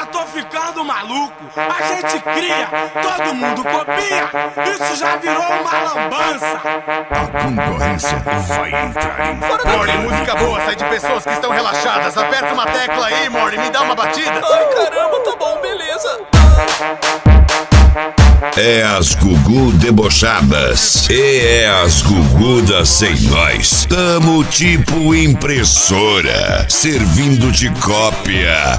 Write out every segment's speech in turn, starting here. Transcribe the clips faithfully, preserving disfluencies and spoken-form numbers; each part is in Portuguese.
tô ficando maluco. A gente cria, todo mundo copia. Isso já virou uma lambança. A concorrência vai entrar em Morty, música boa, sai de pessoas que estão relaxadas. Aperta uma tecla aí, Morty, me dá uma batida. Ai, caramba, tá bom, beleza. É as Gugu debochadas e é as Gugudas sem nós. Tamo tipo impressora, servindo de cópia.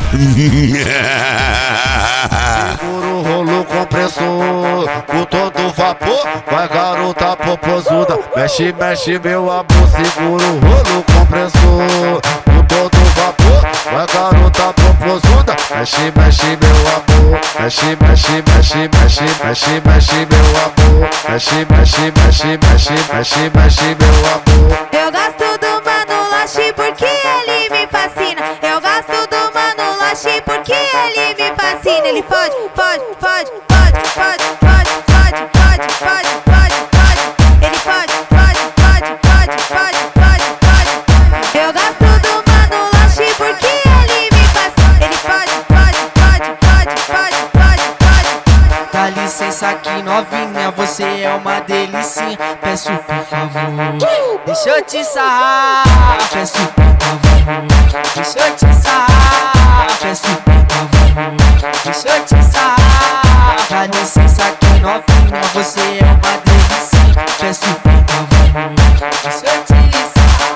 Segura o rolo compressor, com todo vapor, vai garota popozuda. Mexe, mexe meu amor, segura o rolo compressor, com todo vapor, vai garota popozuda. Mexe, mexe meu amor, mexe, mexe, mexe, mexe, mexe, mexe meu amor, mexe, mexe, mexe, mexe, mexe, mexe meu amor. Eu gosto do Mano Lache porque ele me fascina. Eu gosto do Mano Lache porque ele me fascina. Ele pode, pode, pode, pode, pode, pode, pode, pode, pode, pode, pode. Ele pode, pode, pode, pode, pode, pode, pode. Eu gosto do Mano Lache porque ele me fascina. Ele pode, pode, pode, pode, pode, pode, pode. Dá licença aqui, novinha, você é uma delicinha. Peço por favor, deixa eu te sarrar. Peço por favor, deixa eu te sarrar. Peço por favor, deixa eu te sarrar. Dá licença aqui, novinha, você é uma delicinha. Peço por favor, deixa eu te sarrar.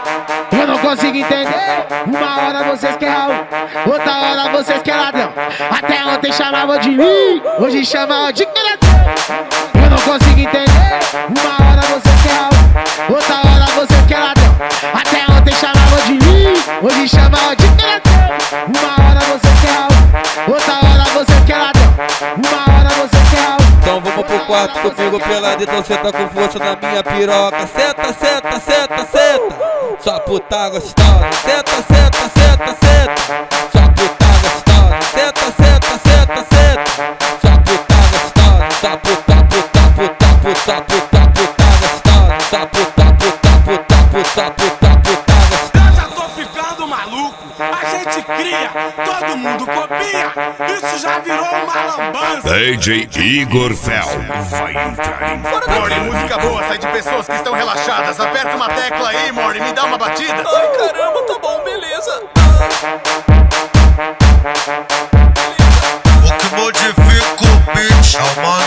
Eu não consigo entender. Uma hora vocês querem Raul, outra hora vocês querem ladrão. Até ontem chamavam de mim, hoje chamam de ladrão. Eu não consigo entender. Uma hora vocês querem Raul, outra hora vocês querem ladrão. Até ontem chamavam de mim, hoje chamam de ladrão. Uma hora vocês querem Raul, outra hora vocês querem ladrão. Uma hora vocês querem Raul. Então vamos pro quarto comigo pelado, então senta com força na minha piroca. Senta, senta, senta, senta. Só puta gostosa. Senta, senta, senta, senta. Só puta gostosa. Senta, senta, senta, senta. Só puta gostosa. Só puta, puta, puta, puta, puta, puta gostosa. Só puta, puta, puta, puta, puta, puta gostosa. Eu já tô ficando maluco. A gente cria, todo mundo copia. Isso já virou uma lambança. D J Igor Fel vai entrar em Morty, música boa, sai de pessoas que estão relaxadas. Aperta uma tecla aí, Morty, me dá uma batida. Ai, caramba, tá bom, beleza. O que modifica o beat é o